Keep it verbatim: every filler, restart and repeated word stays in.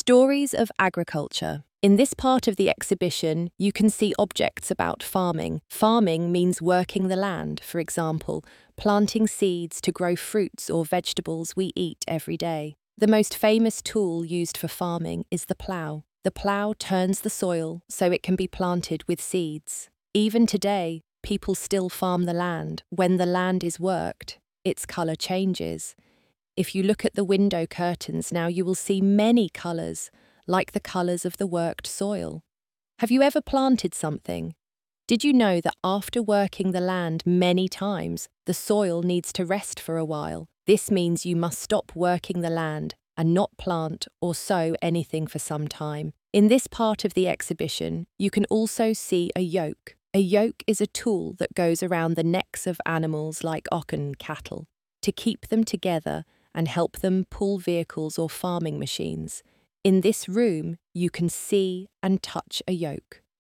Stories of agriculture. In this part of the exhibition, you can see objects about farming. Farming means working the land, for example, planting seeds to grow fruits or vegetables we eat every day. The most famous tool used for farming is the plough. The plough turns the soil so it can be planted with seeds. Even today, people still farm the land. When the land is worked, its colour changes. If you look at the window curtains now, you will see many colours, like the colours of the worked soil. Have you ever planted something? Did you know that after working the land many times, the soil needs to rest for a while? This means you must stop working the land and not plant or sow anything for some time. In this part of the exhibition, you can also see a yoke. A yoke is a tool that goes around the necks of animals like oxen, cattle, to keep them together and help them pull vehicles or farming machines. In this room, you can see and touch a yoke.